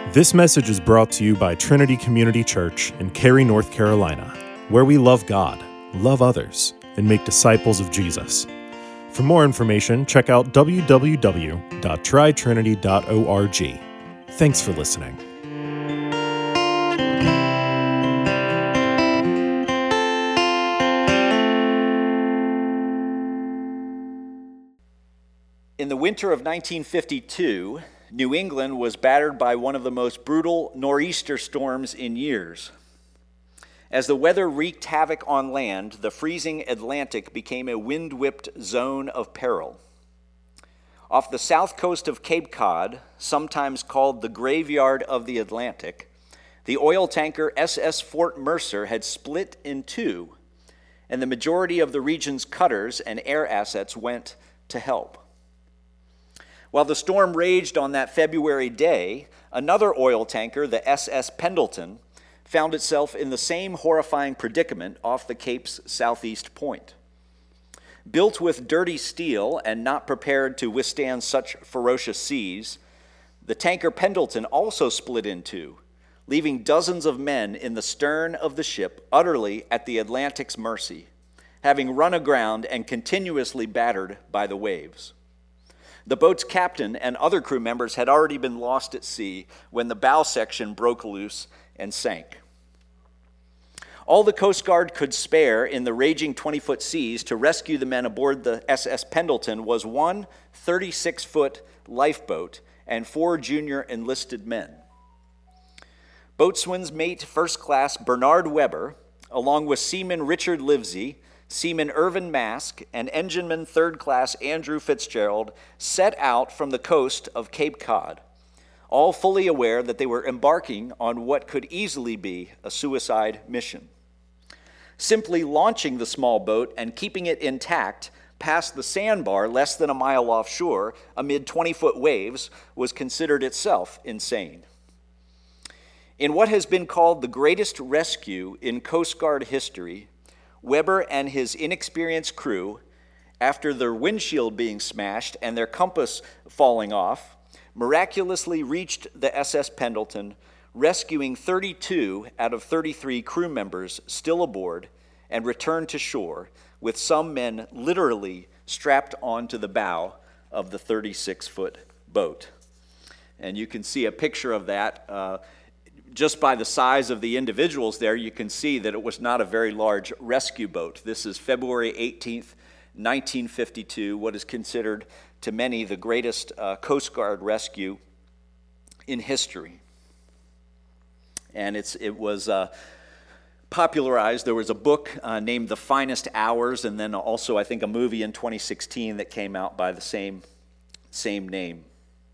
This message is brought to you by Trinity Community Church in Cary, North Carolina, where we love God, love others, and make disciples of Jesus. For more information, check out www.tritrinity.org. Thanks for listening. In the winter of 1952, New England was battered by one of the most brutal nor'easter storms in years. As the weather wreaked havoc on land, the freezing Atlantic became a wind-whipped zone of peril. Off the south coast of Cape Cod, sometimes called the graveyard of the Atlantic, the oil tanker SS Fort Mercer had split in two, and the majority of the region's cutters and air assets went to help. While the storm raged on that February day, another oil tanker, the SS Pendleton, found itself in the same horrifying predicament off the Cape's southeast point. Built with dirty steel and not prepared to withstand such ferocious seas, the tanker Pendleton also split in two, leaving dozens of men in the stern of the ship utterly at the Atlantic's mercy, having run aground and continuously battered by the waves. The boat's captain and other crew members had already been lost at sea when the bow section broke loose and sank. All the Coast Guard could spare in the raging 20-foot seas to rescue the men aboard the SS Pendleton was one 36-foot lifeboat and 4 junior enlisted men. Boatswain's mate First Class Bernard Weber, along with Seaman Richard Livesey, Seaman Irvin Mask, and Engineman Third Class Andrew Fitzgerald set out from the coast of Cape Cod, all fully aware that they were embarking on what could easily be a suicide mission. Simply launching the small boat and keeping it intact past the sandbar less than a mile offshore amid 20-foot waves was considered itself insane. In what has been called the greatest rescue in Coast Guard history, Weber and his inexperienced crew, after their windshield being smashed and their compass falling off, miraculously reached the SS Pendleton, rescuing 32 out of 33 crew members still aboard, and returned to shore, with some men literally strapped onto the bow of the 36-foot boat. And you can see a picture of that. Just by the size of the individuals there, you can see that it was not a very large rescue boat. This is February 18th, 1952, what is considered to many the greatest Coast Guard rescue in history. And it was popularized. There was a book named The Finest Hours, and then also I think a movie in 2016 that came out by the same name.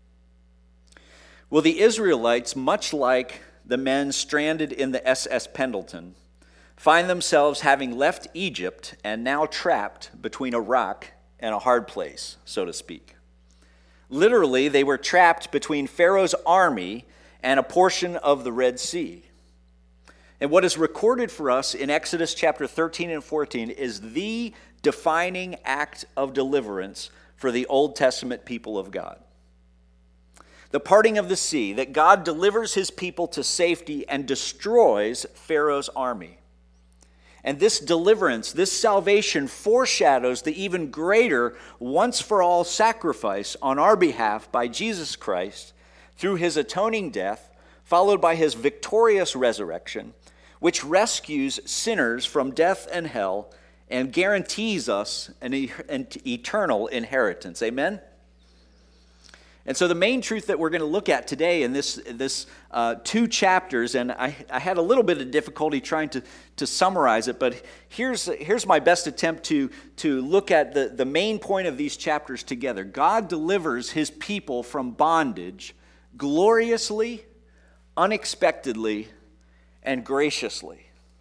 Well, the Israelites, much like the men stranded in the SS Pendleton, find themselves having left Egypt and now trapped between a rock and a hard place, so to speak. Literally, they were trapped between Pharaoh's army and a portion of the Red Sea. And what is recorded for us in Exodus chapter 13 and 14 is the defining act of deliverance for the Old Testament people of God. The parting of the sea, that God delivers his people to safety and destroys Pharaoh's army. And this deliverance, this salvation foreshadows the even greater once-for-all sacrifice on our behalf by Jesus Christ through his atoning death, followed by his victorious resurrection, which rescues sinners from death and hell and guarantees us an eternal inheritance. Amen? And so the main truth that we're going to look at today in this 2 chapters, and I had a little bit of difficulty trying to summarize it, but here's my best attempt to look at the main point of these chapters together. God delivers his people from bondage gloriously, unexpectedly, and graciously.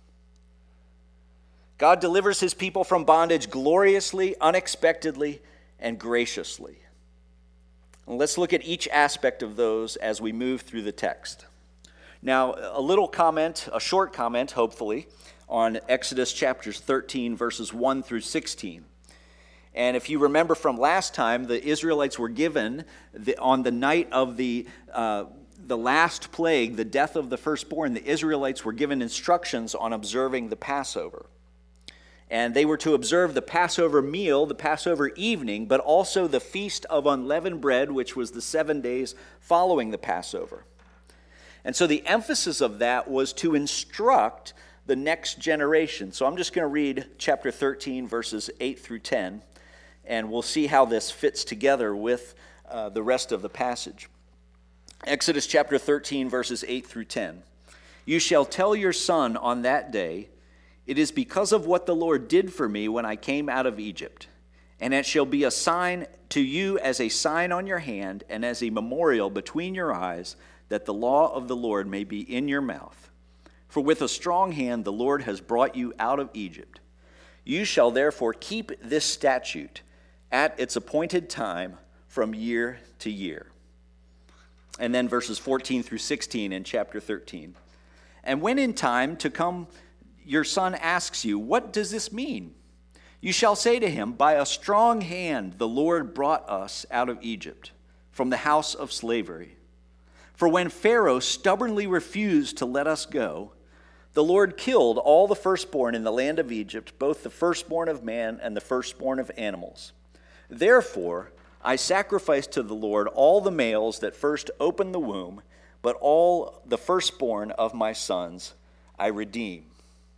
God delivers his people from bondage gloriously, unexpectedly, and graciously. And let's look at each aspect of those as we move through the text. Now, a short comment, hopefully, on Exodus chapters 13, verses 1 through 16. And if you remember from last time, the Israelites were given, on the night of the the last plague, the death of the firstborn, the Israelites were given instructions on observing the Passover. And they were to observe the Passover meal, the Passover evening, but also the Feast of Unleavened Bread, which was the 7 days following the Passover. And so the emphasis of that was to instruct the next generation. So I'm just going to read chapter 13, verses 8 through 10, and we'll see how this fits together with the rest of the passage. Exodus chapter 13, verses 8 through 10. You shall tell your son on that day, it is because of what the Lord did for me when I came out of Egypt. And it shall be a sign to you as a sign on your hand and as a memorial between your eyes, that the law of the Lord may be in your mouth. For with a strong hand the Lord has brought you out of Egypt. You shall therefore keep this statute at its appointed time from year to year. And then verses 14 through 16 in chapter 13. And when in time to come your son asks you, what does this mean? You shall say to him, by a strong hand the Lord brought us out of Egypt, from the house of slavery. For when Pharaoh stubbornly refused to let us go, the Lord killed all the firstborn in the land of Egypt, both the firstborn of man and the firstborn of animals. Therefore, I sacrificed to the Lord all the males that first opened the womb, but all the firstborn of my sons I redeem.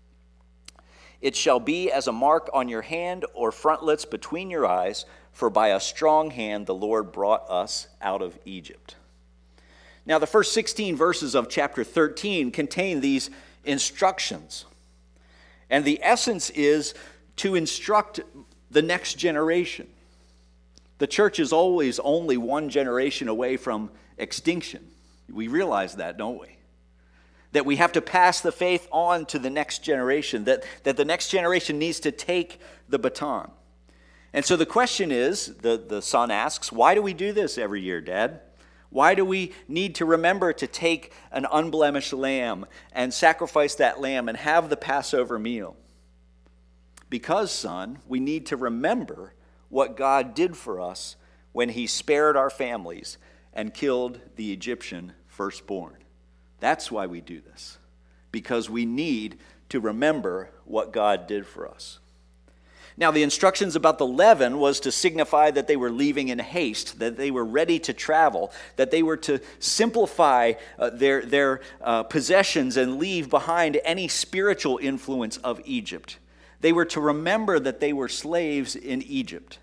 It shall be as a mark on your hand or frontlets between your eyes, for by a strong hand the Lord brought us out of Egypt. Now, the first 16 verses of chapter 13 contain these instructions. And the essence is to instruct the next generation. The church is always only one generation away from extinction. We realize that, don't we? That we have to pass the faith on to the next generation, that the next generation needs to take the baton. And so the question is, the son asks, why do we do this every year, Dad? Why do we need to remember to take an unblemished lamb and sacrifice that lamb and have the Passover meal? Because, son, we need to remember what God did for us when he spared our families and killed the Egyptian firstborn. That's why we do this, because we need to remember what God did for us. Now, the instructions about the leaven was to signify that they were leaving in haste, that they were ready to travel, that they were to simplify their possessions and leave behind any spiritual influence of Egypt. They were to remember that they were slaves in Egypt.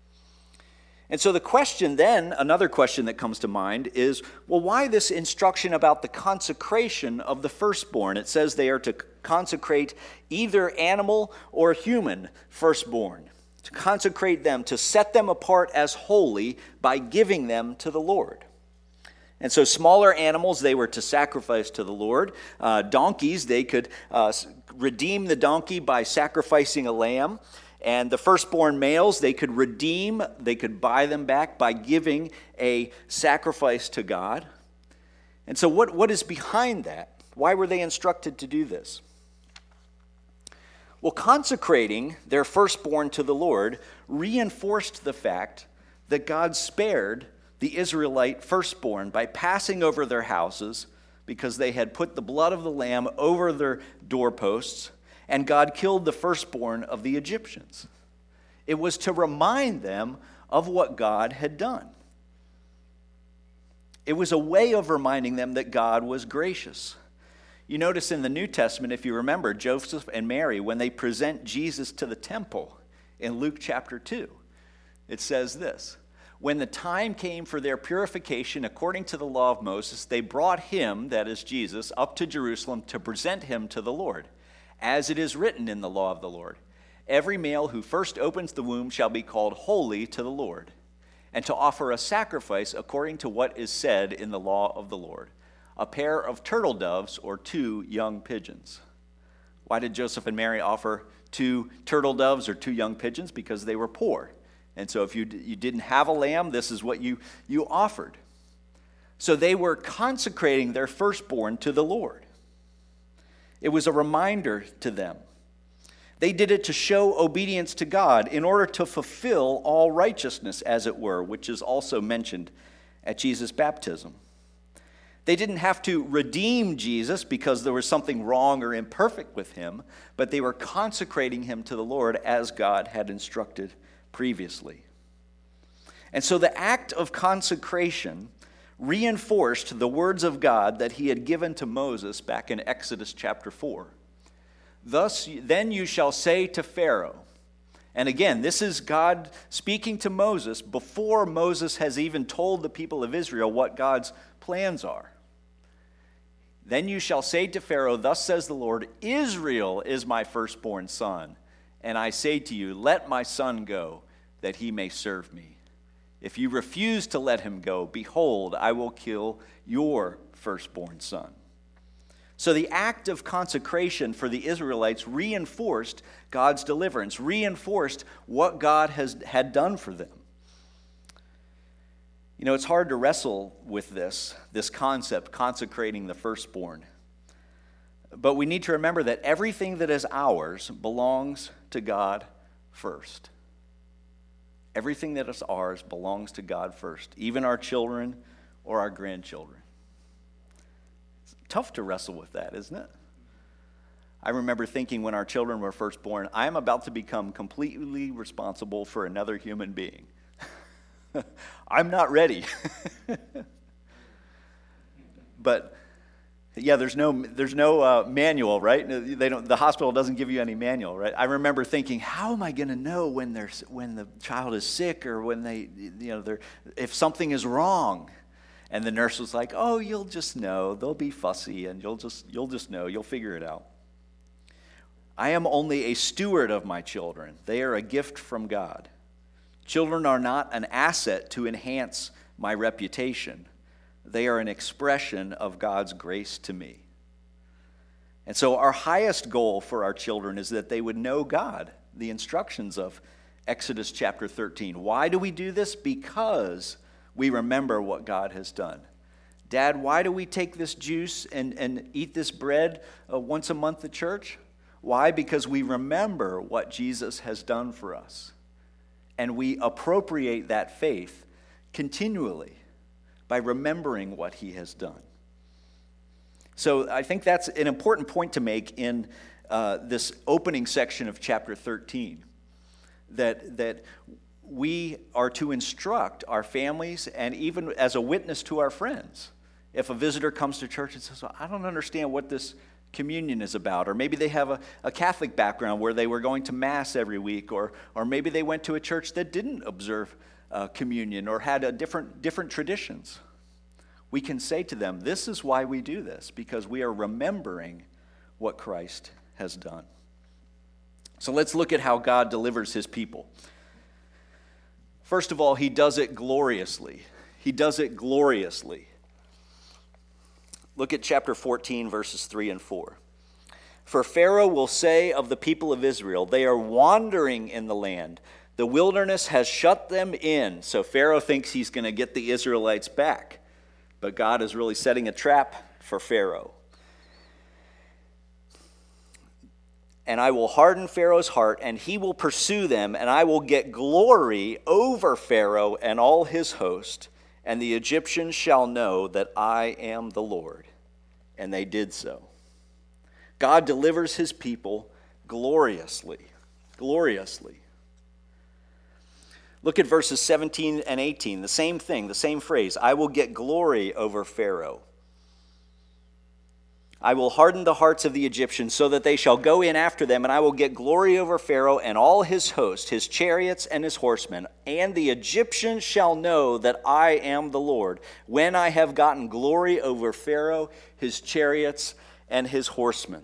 And so the question then, another question that comes to mind is, well, why this instruction about the consecration of the firstborn? It says they are to consecrate either animal or human firstborn, to consecrate them, to set them apart as holy by giving them to the Lord. And so smaller animals, they were to sacrifice to the Lord. Donkeys, they could redeem the donkey by sacrificing a lamb. And the firstborn males, they could redeem, they could buy them back by giving a sacrifice to God. And so what is behind that? Why were they instructed to do this? Well, consecrating their firstborn to the Lord reinforced the fact that God spared the Israelite firstborn by passing over their houses because they had put the blood of the lamb over their doorposts, and God killed the firstborn of the Egyptians. It was to remind them of what God had done. It was a way of reminding them that God was gracious. You notice in the New Testament, if you remember, Joseph and Mary, when they present Jesus to the temple in Luke chapter 2, it says this: when the time came for their purification according to the law of Moses, they brought him, that is Jesus, up to Jerusalem to present him to the Lord. As it is written in the law of the Lord, every male who first opens the womb shall be called holy to the Lord, and to offer a sacrifice according to what is said in the law of the Lord, a pair of turtle doves or 2 young pigeons. Why did Joseph and Mary offer 2 turtle doves or 2 young pigeons? Because they were poor. And so if you didn't have a lamb, this is what you offered. So they were consecrating their firstborn to the Lord. It was a reminder to them. They did it to show obedience to God in order to fulfill all righteousness, as it were, which is also mentioned at Jesus' baptism. They didn't have to redeem Jesus because there was something wrong or imperfect with him, but they were consecrating him to the Lord as God had instructed previously. And so the act of consecration reinforced the words of God that he had given to Moses back in Exodus chapter 4. Then you shall say to Pharaoh, and again, this is God speaking to Moses before Moses has even told the people of Israel what God's plans are. Then you shall say to Pharaoh, thus says the Lord, Israel is my firstborn son, and I say to you, let my son go, that he may serve me. If you refuse to let him go, behold, I will kill your firstborn son. So the act of consecration for the Israelites reinforced God's deliverance, reinforced what God had done for them. You know, it's hard to wrestle with this concept, consecrating the firstborn. But we need to remember that everything that is ours belongs to God first. Everything that is ours belongs to God first, even our children or our grandchildren. It's tough to wrestle with that, isn't it? I remember thinking when our children were first born, I am about to become completely responsible for another human being. I'm not ready. But yeah, there's no manual, right? The hospital doesn't give you any manual, right? I remember thinking, how am I going to know when the child is sick or when if something is wrong? And the nurse was like, "Oh, you'll just know. They'll be fussy, and you'll just know. You'll figure it out." I am only a steward of my children. They are a gift from God. Children are not an asset to enhance my reputation. They are an expression of God's grace to me. And so our highest goal for our children is that they would know God, the instructions of Exodus chapter 13. Why do we do this? Because we remember what God has done. Dad, why do we take this juice and eat this bread once a month at church? Why? Because we remember what Jesus has done for us. And we appropriate that faith continually by remembering what he has done. So I think that's an important point to make in this opening section of chapter 13, that we are to instruct our families and even as a witness to our friends. If a visitor comes to church and says, well, I don't understand what this communion is about, or maybe they have a Catholic background where they were going to Mass every week, or maybe they went to a church that didn't observe communion or had a different traditions. We can say to them, this is why we do this, because we are remembering what Christ has done. So let's look at how God delivers his people. First of all, he does it gloriously. He does it gloriously. Look at chapter 14, verses 3 and 4. For Pharaoh will say of the people of Israel, they are wandering in the land. The wilderness has shut them in. So Pharaoh thinks he's going to get the Israelites back. But God is really setting a trap for Pharaoh. And I will harden Pharaoh's heart, and he will pursue them, and I will get glory over Pharaoh and all his host, and the Egyptians shall know that I am the Lord. And they did so. God delivers his people gloriously. Gloriously. Look at verses 17 and 18. The same thing, the same phrase. I will get glory over Pharaoh. I will harden the hearts of the Egyptians so that they shall go in after them, and I will get glory over Pharaoh and all his host, his chariots and his horsemen. And the Egyptians shall know that I am the Lord, when I have gotten glory over Pharaoh, his chariots, and his horsemen.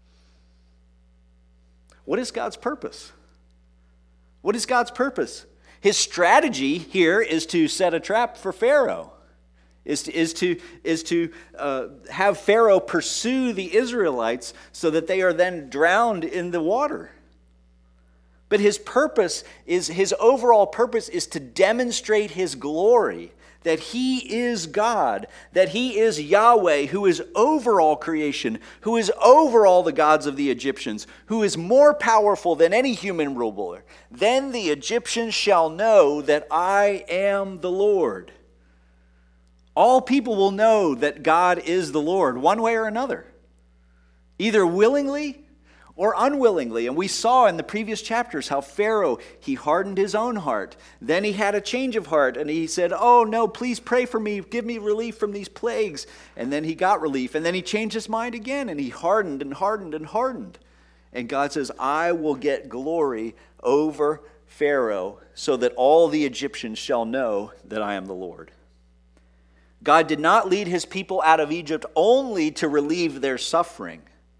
What is God's purpose? What is God's purpose? His strategy here is to set a trap for Pharaoh. Is to have Pharaoh pursue the Israelites so that they are then drowned in the water. But his overall purpose is to demonstrate his glory, that he is God, that he is Yahweh, who is over all creation, who is over all the gods of the Egyptians, who is more powerful than any human ruler. Then the Egyptians shall know that I am the Lord. All people will know that God is the Lord, one way or another, either willingly or unwillingly. And we saw in the previous chapters how Pharaoh, he hardened his own heart. Then he had a change of heart, and he said, oh no, please pray for me, give me relief from these plagues. And then he got relief, and then he changed his mind again, and he hardened and hardened and hardened. And God says, I will get glory over Pharaoh, so that all the Egyptians shall know that I am the Lord. God did not lead his people out of Egypt only to relieve their suffering.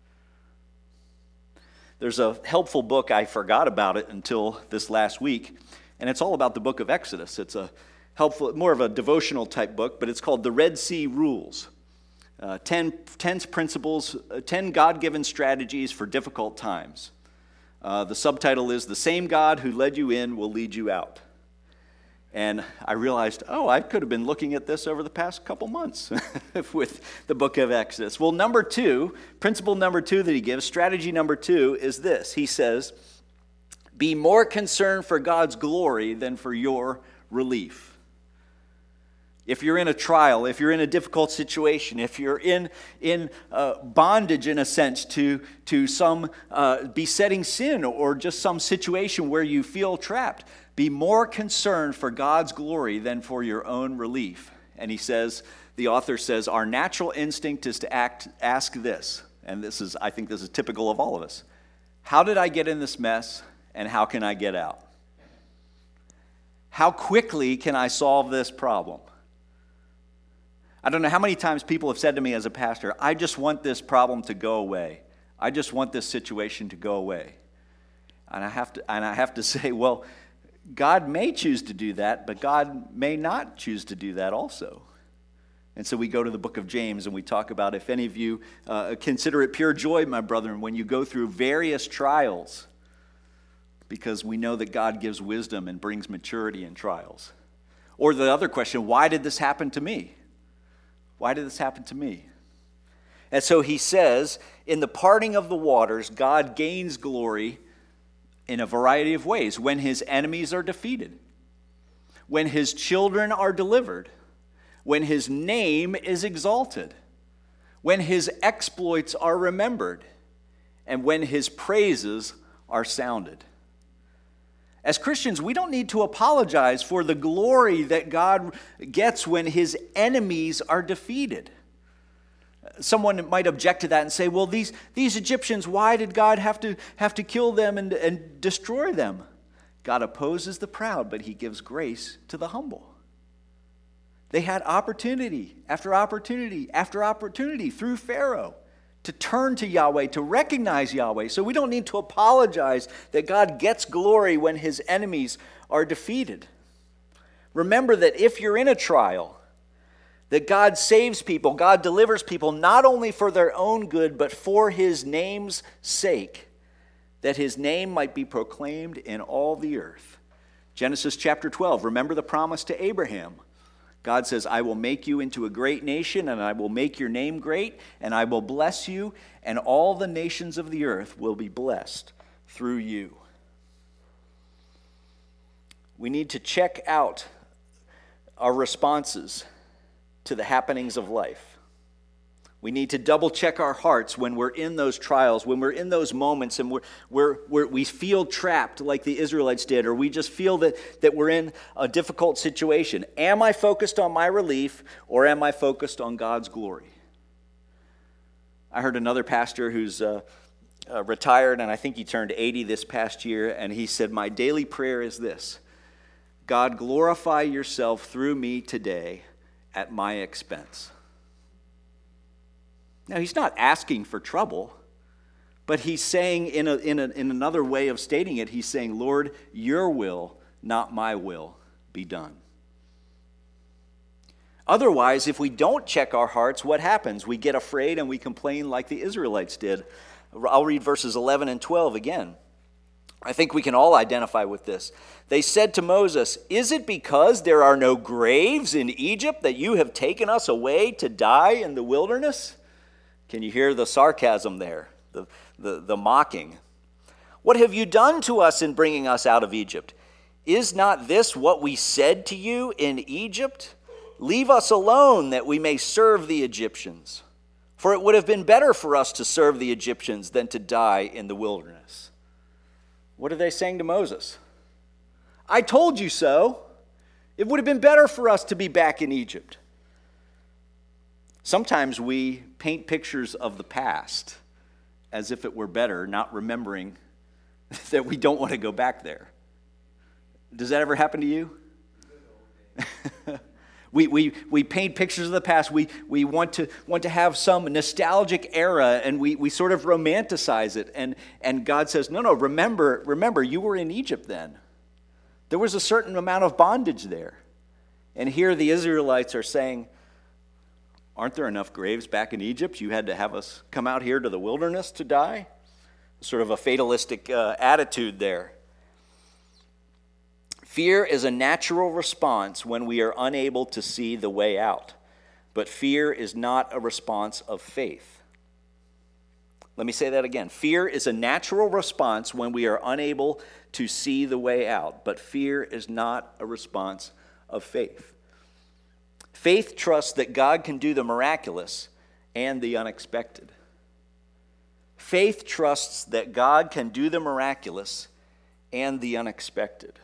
There's a helpful book, I forgot about it until this last week, and it's all about the book of Exodus. It's a helpful, more of a devotional type book, but it's called The Red Sea Rules. 10 principles, 10 God-given strategies for difficult times. The subtitle is, The Same God Who Led You In Will Lead You Out. And I realized, I could have been looking at this over the past couple months with the book of Exodus. Well, principle number two that he gives, strategy number 2 is this. He says, be more concerned for God's glory than for your relief. If you're in a trial, if you're in a difficult situation, if you're in bondage in a sense to some besetting sin or just some situation where you feel trapped, be more concerned for God's glory than for your own relief. And he says, the author says, our natural instinct is to ask this, and I think this is typical of all of us. How did I get in this mess, and how can I get out? How quickly can I solve this problem? I don't know how many times people have said to me as a pastor, I just want this problem to go away. I just want this situation to go away. And I have to say, well, God may choose to do that, but God may not choose to do that also. And so we go to the book of James and we talk about, if any of you consider it pure joy, my brethren, when you go through various trials, because we know that God gives wisdom and brings maturity in trials. Or the other question, why did this happen to me? Why did this happen to me? And so he says, in the parting of the waters, God gains glory in a variety of ways. When his enemies are defeated, when his children are delivered, when his name is exalted, when his exploits are remembered, and when his praises are sounded. As Christians, we don't need to apologize for the glory that God gets when his enemies are defeated. Someone might object to that and say, well, these Egyptians, why did God have to kill them and destroy them? God opposes the proud, but he gives grace to the humble. They had opportunity after opportunity after opportunity through Pharaoh to turn to Yahweh, to recognize Yahweh. So we don't need to apologize that God gets glory when his enemies are defeated. Remember that if you're in a trial, that God saves people, God delivers people, not only for their own good, but for his name's sake, that his name might be proclaimed in all the earth. Genesis chapter 12, remember the promise to Abraham. God says, I will make you into a great nation, and I will make your name great, and I will bless you, and all the nations of the earth will be blessed through you. We need to check out our responses to the happenings of life. We need to double check our hearts when we're in those trials, when we're in those moments and we feel trapped like the Israelites did, or we just feel that we're in a difficult situation. Am I focused on my relief, or am I focused on God's glory? I heard another pastor who's retired, and I think he turned 80 this past year, and he said, my daily prayer is this: God, glorify yourself through me today at my expense. Now, he's not asking for trouble, but he's saying in another way of stating it, he's saying, Lord, your will, not my will, be done. Otherwise, if we don't check our hearts, what happens? We get afraid and we complain like the Israelites did. I'll read verses 11 and 12 again. I think we can all identify with this. They said to Moses, is it because there are no graves in Egypt that you have taken us away to die in the wilderness? Can you hear the sarcasm there, the mocking? What have you done to us in bringing us out of Egypt? Is not this what we said to you in Egypt? leave us alone that we may serve the Egyptians. For it would have been better for us to serve the Egyptians than to die in the wilderness. What are they saying to Moses? I told you so. It would have been better for us to be back in Egypt. Sometimes we paint pictures of the past as if it were better, not remembering that we don't want to go back there. Does that ever happen to you? We paint pictures of the past. We want to have some nostalgic era, and we sort of romanticize it. And God says, no, remember, you were in Egypt then. There was a certain amount of bondage there. And here the Israelites are saying, aren't there enough graves back in Egypt? You had to have us come out here to the wilderness to die? Sort of a fatalistic attitude there. Fear is a natural response when we are unable to see the way out, but fear is not a response of faith. Let me say that again. Fear is a natural response when we are unable to see the way out, but fear is not a response of faith. Faith trusts that God can do the miraculous and the unexpected. Faith trusts that God can do the miraculous and the unexpected.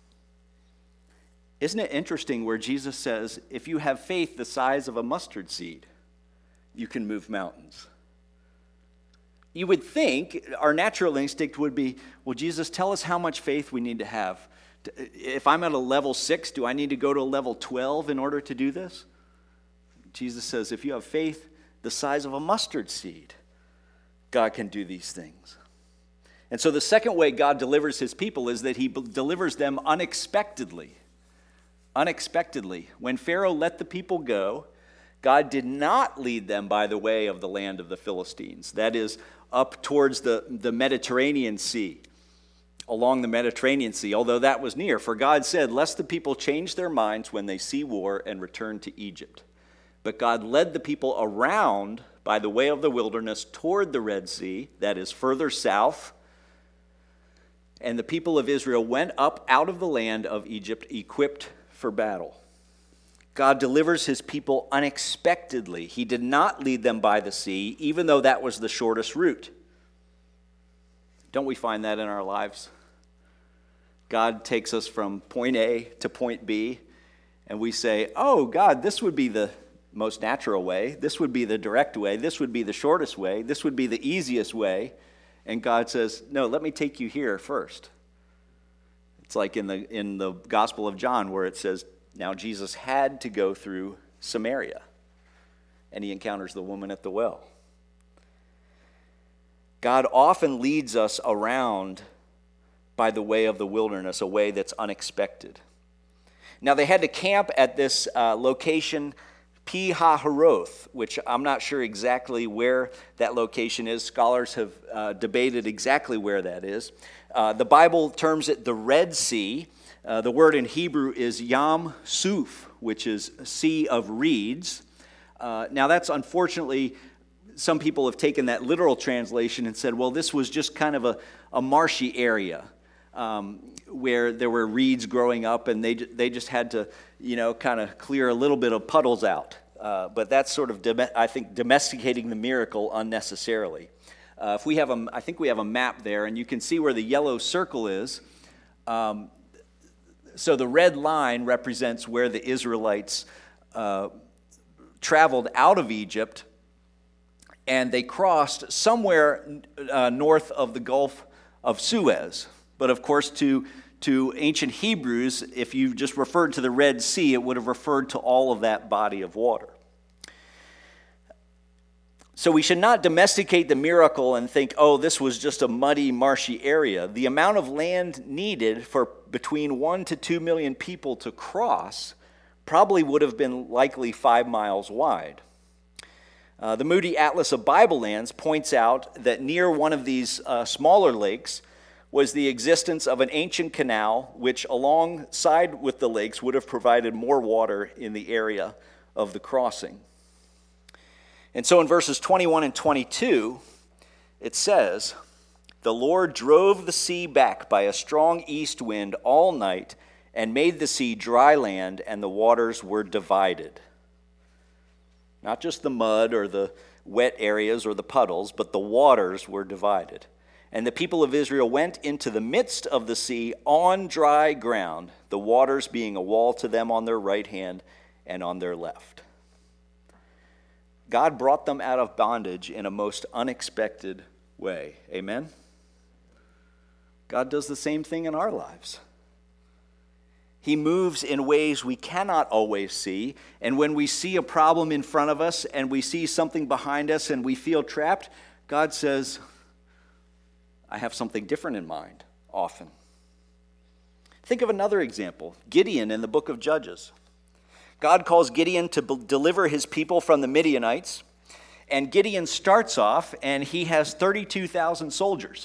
Isn't it interesting where Jesus says, if you have faith the size of a mustard seed, you can move mountains? You would think our natural instinct would be, well, Jesus, tell us how much faith we need to have. If I'm at a level 6, do I need to go to a level 12 in order to do this? Jesus says, if you have faith the size of a mustard seed, God can do these things. And so the second way God delivers his people is that he delivers them unexpectedly. Unexpectedly. When Pharaoh let the people go, God did not lead them by the way of the land of the Philistines. That is, up towards the Mediterranean Sea, along the Mediterranean Sea, although that was near. For God said, lest the people change their minds when they see war and return to Egypt. But God led the people around by the way of the wilderness toward the Red Sea, that is further south. And the people of Israel went up out of the land of Egypt equipped for battle. God delivers his people unexpectedly. He did not lead them by the sea, even though that was the shortest route. Don't we find that in our lives? God takes us from point A to point B, and we say, oh, God, this would be the most natural way. This would be the direct way. This would be the shortest way. This would be the easiest way. And God says, no, let me take you here first. It's like in the Gospel of John where it says, now Jesus had to go through Samaria, and he encounters the woman at the well. God often leads us around by the way of the wilderness, a way that's unexpected. Now they had to camp at this location, Pi Hahiroth, which I'm not sure exactly where that location is. Scholars have debated exactly where that is. The Bible terms it the Red Sea. The word in Hebrew is Yam Suf, which is sea of reeds. Now that's unfortunately, some people have taken that literal translation and said, well, this was just kind of a marshy area where there were reeds growing up, and they just had to, kind of clear a little bit of puddles out. But that's sort of, I think, domesticating the miracle unnecessarily. I think we have a map there, and you can see where the yellow circle is. So the red line represents where the Israelites traveled out of Egypt, and they crossed somewhere north of the Gulf of Suez. But of course, to ancient Hebrews, if you just referred to the Red Sea, it would have referred to all of that body of water. So we should not domesticate the miracle and think, oh, this was just a muddy, marshy area. The amount of land needed for between 1 to 2 million people to cross probably would have been likely 5 miles wide. The Moody Atlas of Bible Lands points out that near one of these smaller lakes was the existence of an ancient canal which alongside with the lakes would have provided more water in the area of the crossing. And so in verses 21 and 22, it says, the Lord drove the sea back by a strong east wind all night and made the sea dry land, and the waters were divided. Not just the mud or the wet areas or the puddles, but the waters were divided. And the people of Israel went into the midst of the sea on dry ground, the waters being a wall to them on their right hand and on their left. God brought them out of bondage in a most unexpected way. Amen? God does the same thing in our lives. He moves in ways we cannot always see, and when we see a problem in front of us and we see something behind us and we feel trapped, God says, I have something different in mind, often. Think of another example, Gideon in the book of Judges. God calls Gideon to deliver his people from the Midianites, and Gideon starts off and he has 32,000 soldiers.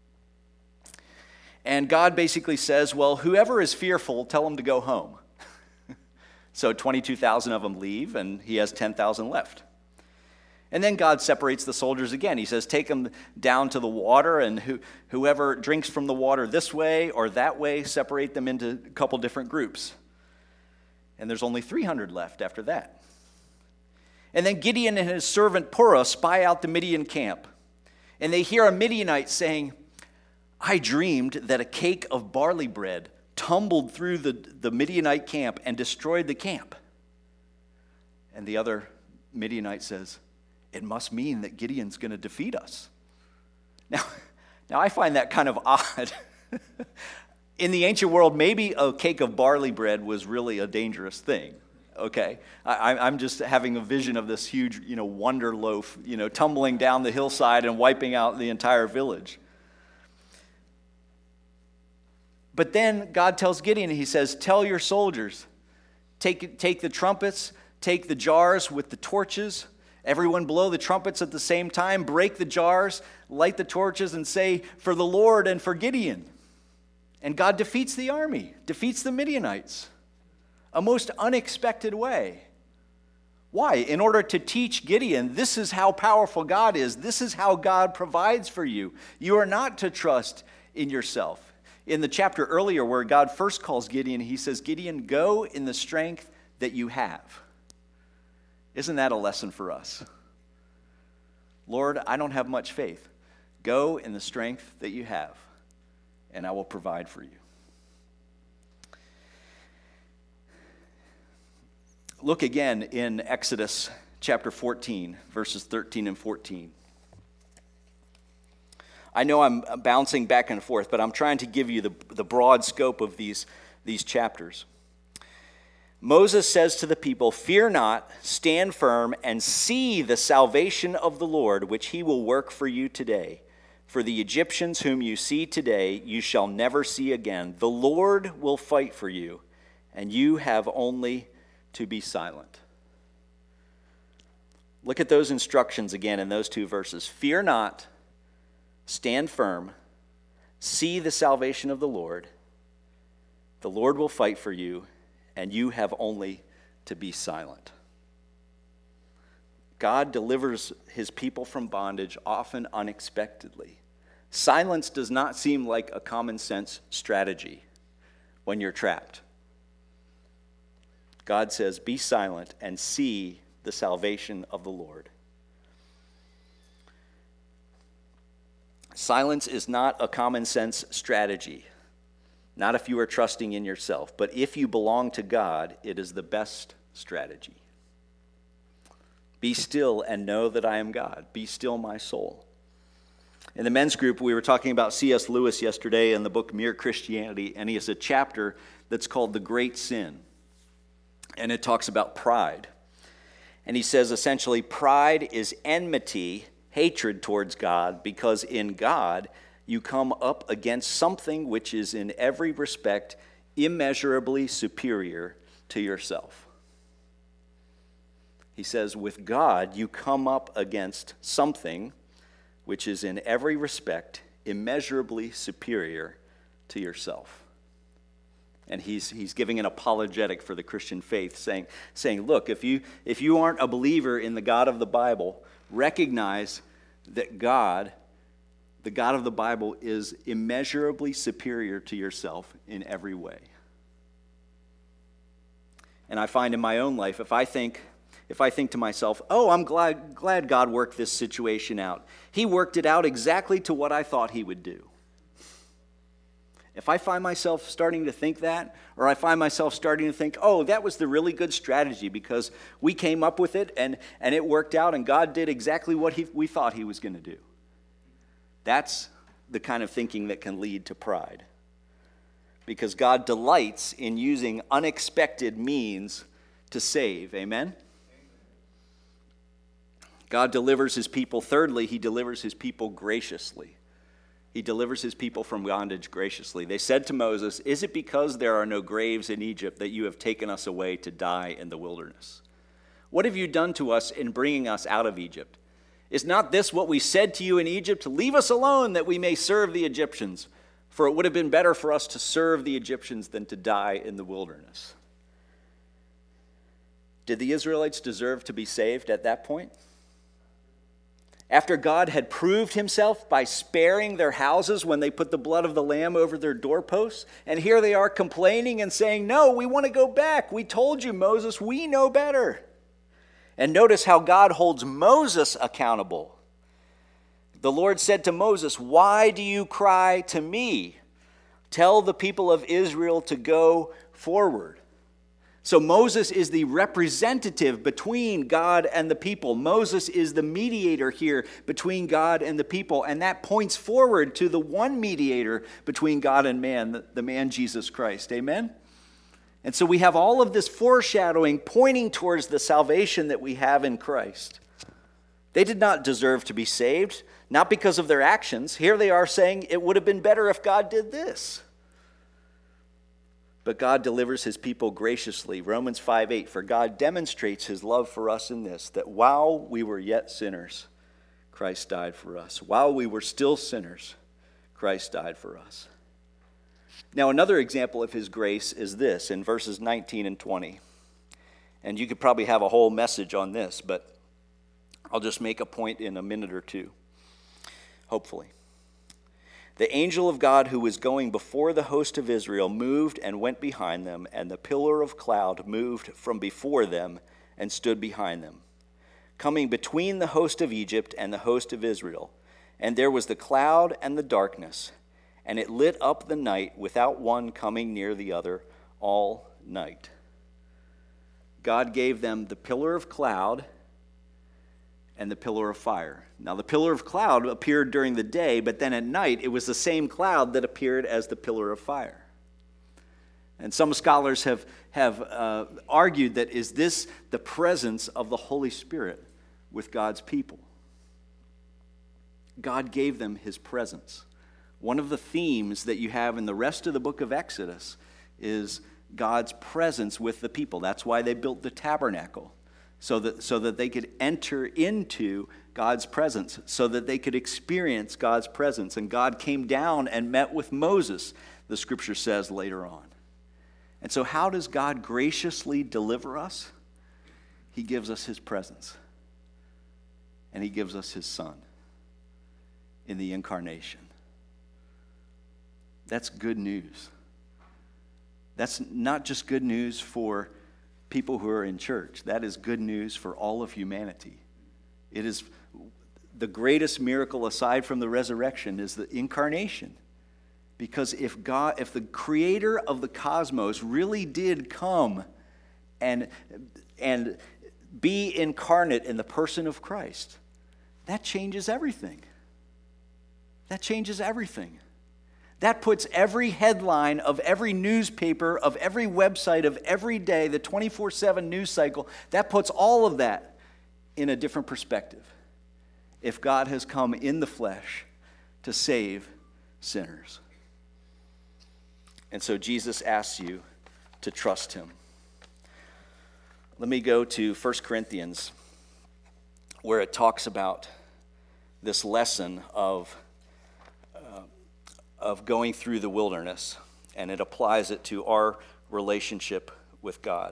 And God basically says, well, whoever is fearful, tell them to go home. So 22,000 of them leave, and he has 10,000 left. And then God separates the soldiers again. He says, take them down to the water, and whoever drinks from the water this way or that way, separate them into a couple different groups. And there's only 300 left after that. And then Gideon and his servant Purah spy out the Midian camp. And they hear a Midianite saying, I dreamed that a cake of barley bread tumbled through the Midianite camp and destroyed the camp. And the other Midianite says, it must mean that Gideon's going to defeat us. Now I find that kind of odd. In the ancient world, maybe a cake of barley bread was really a dangerous thing. Okay, I'm just having a vision of this huge, wonder loaf, tumbling down the hillside and wiping out the entire village. But then God tells Gideon, he says, tell your soldiers, take the trumpets, take the jars with the torches, everyone blow the trumpets at the same time, break the jars, light the torches, and say, for the Lord and for Gideon. And God defeats the army, defeats the Midianites. A most unexpected way. Why? In order to teach Gideon, this is how powerful God is. This is how God provides for you. You are not to trust in yourself. In the chapter earlier where God first calls Gideon, he says, Gideon, go in the strength that you have. Isn't that a lesson for us? Lord, I don't have much faith. Go in the strength that you have, and I will provide for you. Look again in Exodus chapter 14, verses 13 and 14. I know I'm bouncing back and forth, but I'm trying to give you the broad scope of these chapters. Moses says to the people, fear not, stand firm, and see the salvation of the Lord, which he will work for you today. For the Egyptians whom you see today, you shall never see again. The Lord will fight for you, and you have only to be silent. Look at those instructions again in those two verses. Fear not, stand firm, see the salvation of the Lord. The Lord will fight for you, and you have only to be silent. God delivers his people from bondage, often unexpectedly. Silence does not seem like a common sense strategy when you're trapped. God says, be silent and see the salvation of the Lord. Silence is not a common sense strategy, not if you are trusting in yourself, but if you belong to God, it is the best strategy. Be still and know that I am God. Be still, my soul. In the men's group, we were talking about C.S. Lewis yesterday in the book Mere Christianity, and he has a chapter that's called The Great Sin. And it talks about pride. And he says essentially, pride is enmity, hatred towards God, because in God you come up against something which is in every respect immeasurably superior to yourself. He says, with God you come up against something which is in every respect immeasurably superior to yourself. And he's giving an apologetic for the Christian faith, saying, look, if you aren't a believer in the God of the Bible, recognize that God, the God of the Bible, is immeasurably superior to yourself in every way. And I find in my own life, if I think to myself, oh, I'm glad God worked this situation out. He worked it out exactly to what I thought he would do. If I find myself starting to think that, or I find myself starting to think, oh, that was the really good strategy because we came up with it and it worked out and God did exactly what we thought he was going to do. That's the kind of thinking that can lead to pride. Because God delights in using unexpected means to save. Amen? God delivers his people. Thirdly, he delivers his people graciously. He delivers his people from bondage graciously. They said to Moses, "Is it because there are no graves in Egypt that you have taken us away to die in the wilderness? What have you done to us in bringing us out of Egypt? Is not this what we said to you in Egypt? Leave us alone that we may serve the Egyptians. For it would have been better for us to serve the Egyptians than to die in the wilderness." Did the Israelites deserve to be saved at that point? After God had proved himself by sparing their houses when they put the blood of the lamb over their doorposts, and here they are complaining and saying, "No, we want to go back. We told you, Moses, we know better." And notice how God holds Moses accountable. The Lord said to Moses, "Why do you cry to me? Tell the people of Israel to go forward." So Moses is the representative between God and the people. Moses is the mediator here between God and the people. And that points forward to the one mediator between God and man, the man Jesus Christ. Amen? And so we have all of this foreshadowing pointing towards the salvation that we have in Christ. They did not deserve to be saved, not because of their actions. Here they are saying it would have been better if God did this. But God delivers his people graciously. Romans 5:8, "For God demonstrates his love for us in this, that while we were yet sinners, Christ died for us." While we were still sinners, Christ died for us. Now, another example of his grace is this in verses 19 and 20. And you could probably have a whole message on this, but I'll just make a point in a minute or two, hopefully. "The angel of God who was going before the host of Israel moved and went behind them, and the pillar of cloud moved from before them and stood behind them, coming between the host of Egypt and the host of Israel. And there was the cloud and the darkness, and it lit up the night without one coming near the other all night." God gave them the pillar of cloud and the pillar of fire. Now, the pillar of cloud appeared during the day, but then at night it was the same cloud that appeared as the pillar of fire. And some scholars have argued that is this the presence of the Holy Spirit with God's people? God gave them his presence. One of the themes that you have in the rest of the book of Exodus is God's presence with the people. That's why they built the tabernacle. So that they could enter into God's presence, so that they could experience God's presence. And God came down and met with Moses, the scripture says later on. And so how does God graciously deliver us? He gives us his presence. And he gives us his Son in the incarnation. That's good news. That's not just good news for people who are in church. That is good news for all of humanity. It is the greatest miracle aside from the resurrection is the incarnation. Because if the creator of the cosmos really did come and be incarnate in the person of Christ, that changes everything. That changes everything. That puts every headline of every newspaper, of every website, of every day, the 24/7 news cycle, that puts all of that in a different perspective. If God has come in the flesh to save sinners. And so Jesus asks you to trust him. Let me go to 1 Corinthians, where it talks about this lesson of going through the wilderness, and it applies it to our relationship with God.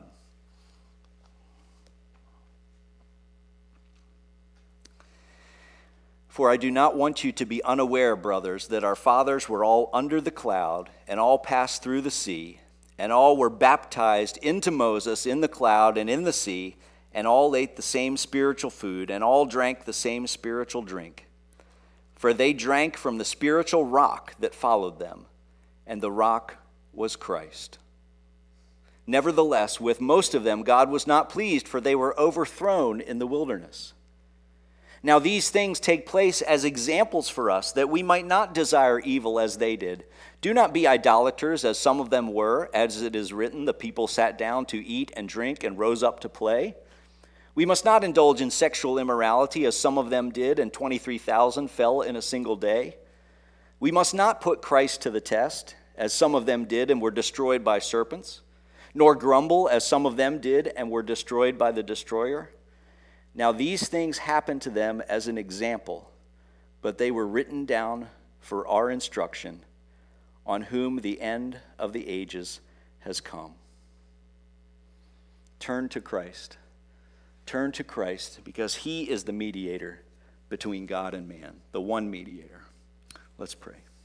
"For I do not want you to be unaware, brothers, that our fathers were all under the cloud and all passed through the sea, And all were baptized into Moses in the cloud and in the sea, and all ate the same spiritual food, and all drank the same spiritual drink. For they drank from the spiritual rock that followed them, and the rock was Christ. Nevertheless, with most of them God was not pleased, for they were overthrown in the wilderness. Now these things take place as examples for us, that we might not desire evil as they did. Do not be idolaters, as some of them were, as it is written, the people sat down to eat and drink and rose up to play. We must not indulge in sexual immorality, as some of them did, and 23,000 fell in a single day. We must not put Christ to the test, as some of them did and were destroyed by serpents, nor grumble, as some of them did and were destroyed by the destroyer. Now these things happened to them as an example, but they were written down for our instruction, on whom the end of the ages has come. Turn to Christ. Turn to Christ, because he is the mediator between God and man, the one mediator. Let's pray.